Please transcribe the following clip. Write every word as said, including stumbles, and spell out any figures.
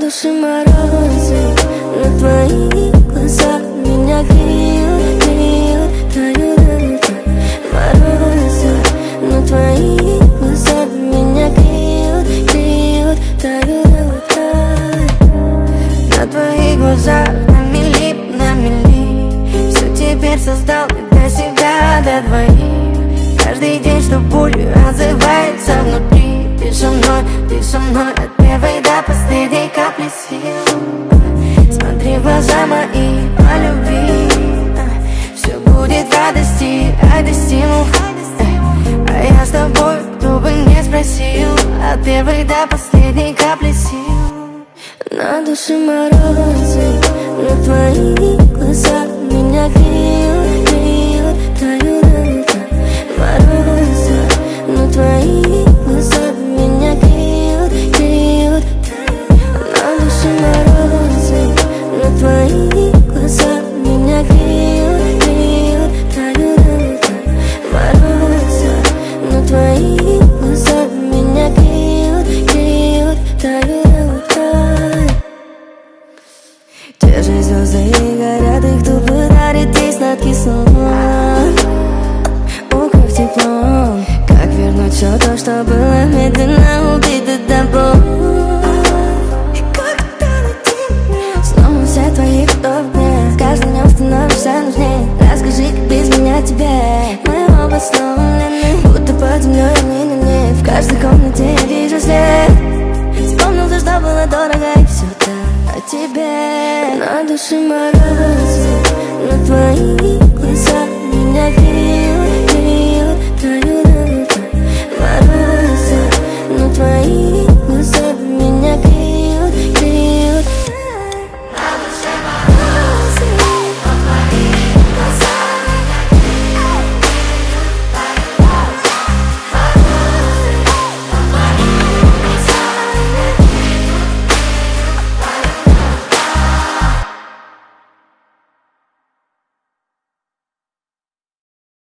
душе морозы, но твои глаза меня греют, греют, тают, морозы, но твои глаза меня греют, греют, тают, на твоих глазах на мили, на мили. Все теперь создал и для себя, для двоих. Каждый день, что болью отзывается внутри. Ты со мной, ты со мной от первой до последней капли сил. Смотри в глаза мои по любви. Все будет в радости, ради стимул. А я с тобой, кто бы не спросил, от первой до последней капли сил. На душе морозы, но твои глаза меня греют, греют, тают, морозы, но твои глаза меня греют, греют, на душе морозы, но твои глаза меня греют, греют, тают, морозы, но твои глаза меня греют, греют, тают. Те же звезды и горят, их тут подарит ей сладкий сон. Укрыв теплом, как вернуть все то, что было медленно убито тобой. И когда на снова все твои вдохи, с каждым днем становишься нужнее. Расскажи, как без меня тебе. Мы оба сломлены, будто под землей мы на ней. В каждой комнате я вижу след. Вспомнил то, что было дорого, и все так о тебе. На душе морозы, но твои глаза меня греют.